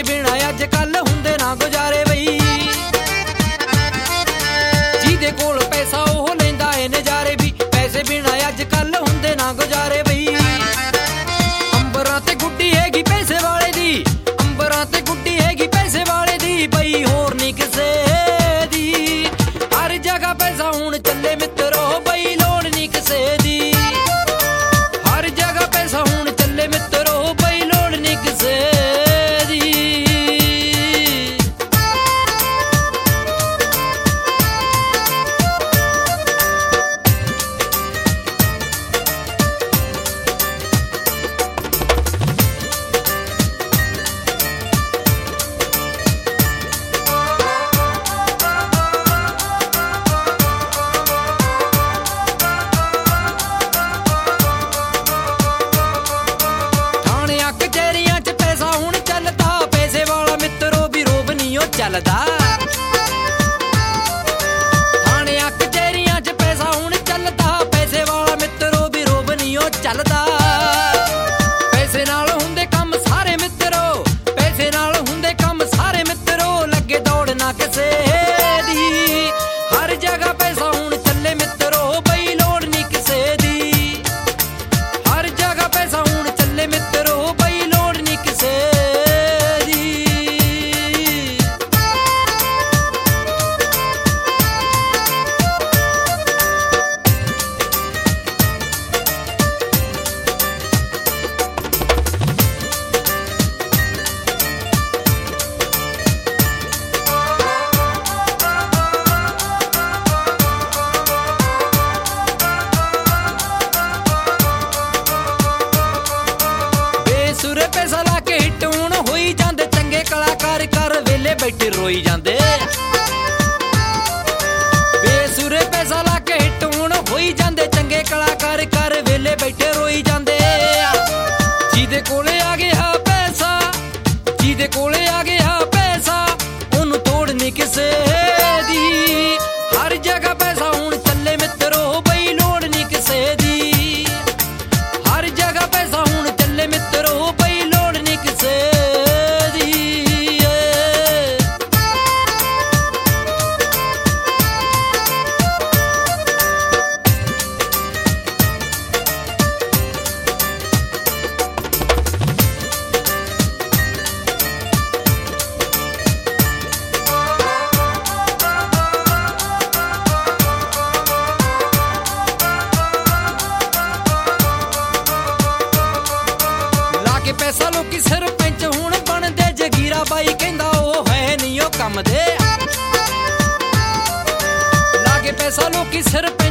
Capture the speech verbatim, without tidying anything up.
ਪੈਸੇ ਬਿਨਾ ਅੱਜ ਕੱਲ ਹੁੰਦੇ ਨਾ ਗੁਜ਼ਾਰੇ ਬਈ। ਜਿਹਦੇ ਕੋਲ ਪੈਸਾ ਉਹ ਲੈਂਦਾ ਏ ਨਜ਼ਾਰੇ ਵੀ, ਪੈਸੇ ਬਿਨਾ ਅੱਜ ਕੱਲ ਹੁੰਦੇ ਨਾ ਗੁਜ਼ਾਰੇ ਬਈ। ਅੰਬਰਾਂ ਤੇ ਗੁੱਡੀ ਹੈਗੀ ਪੈਸੇ ਵਾਲੇ ਦੀ, ਅੰਬਰਾਂ ਤੇ ਗੁੱਡੀ ਹੈਗੀ ਪੈਸੇ ਵਾਲੇ ਦੀ ਬਈ, ਹੋਰ ਨੀ ਕਿਸੇ ਦੀ। ਹਰ ਜਗ੍ਹਾ ਪੈਸਾ ਹੁਣ ਚੱਲੇ ਮਿੱਤਰੋ ਬਈ, ਲੋੜ ਨੀ ਕਿਸੇ ਦੀ। ਹਰ ਜਗ੍ਹਾ ਪੈਸਾ ਹੁਣ ਚੱਲੇ ਮਿੱਤਰੋ ਬਈ, ਲੋੜ ਨੀ ਕਿਸੇ ਦੀ। ਚੱਲਦਾ ਥਾਣਿਆਂ ਕਚਹਿਰੀਆਂ 'ਚ ਪੈਸਾ ਹੁਣ ਚੱਲਦਾ, ਪੈਸੇ ਵਾਲਾ ਮਿੱਤਰੋ ਵੀ ਰੋਬ ਨੀ ਉਹ ਚੱਲਦਾ। ਪੈਸੇ ਨਾਲ ਹੁੰਦੇ ਕੰਮ ਸਾਰੇ ਮਿੱਤਰੋ, ਪੈਸੇ ਨਾਲ ਹੁੰਦੇ ਕੰਮ ਸਾਰੇ ਮਿੱਤਰੋ, ਲੱਗੇ ਦੌੜ ਨਾ ਕਿਸੇ ਦੀ। ਹਰ ਜਗ੍ਹਾ ਪੈਸਾ ਹੁਣ ਚੱਲੇ ਮਿੱਤਰੋ ਬਈ, ਲੋੜ ਨੀ ਕਿਸੇ ਦੀ। ਹਰ ਜਗ੍ਹਾ ਪੈਸਾ ਹੁਣ ਚੱਲੇ ਮਿੱਤਰੋ ਬਈ, ਲੋੜ ਨੀ ਕਿਸੇ ਦੀ। ਸੁਰੇ ਪੈਸਾ ਲਾ ਕੇ ਹਿੱਟ ਹੁਣ ਹੋਈ ਜਾਂਦੇ, ਚੰਗੇ ਕਲਾਕਾਰ ਕਰ ਵੇਲੇ ਬੈਠੇ ਰੋਈ ਜਾਂਦੇ। ਬੇਸੁਰੇ ਪੈਸਾ ਲਾ ਕੇ ਹਿੱਟ ਹੁਣ ਹੋਈ ਜਾਂਦੇ, ਚੰਗੇ ਕਲਾਕਾਰ ਕਰ ਵੇਲੇ ਬੈਠੇ ਰੋਈ ਜਾਂਦੇ। ਜਿਹਦੇ ਕੋਲੇ ਆ ਗਿਆ ਪੈਸਾ, ਜਿਹਦੇ ਕੋਲੇ ਆ ਗਿਆ ਪੈਸਾ, ਉਹਨੂੰ ਤੋੜ ਨੀ ਕਿਸੇ ਦੀ। ਹਰ ਜਗ੍ਹਾ ਪੈਸਾ ਹੁਣ ਚੱਲੇ ਮਿੱਤਰੋ ਬਈ, ਲੋੜ ਨੀ ਕਿਸੇ ਦੀ। ਹਰ ਜਗ੍ਹਾ ਪੈਸਾ ਹੁਣ ਚੱਲੇ ਮਿੱਤਰੋ ਬਈ, ਲੋੜ ਨੀ ਕਿਸੇ ਦੀ। ਪੈਸਾ ਲੋਕੀ ਸਰਪੰਚ ਹੁਣ ਬਣਦੇ, ਜਗੀਰਾ ਬਾਈ ਕਹਿੰਦਾ ਉਹ ਹੈ ਨੀ ਉਹ ਕੰਮ ਦੇ। ਲਾਗੇ ਪੈਸਾ ਲੋਕੀ ਸਰਪੰਚ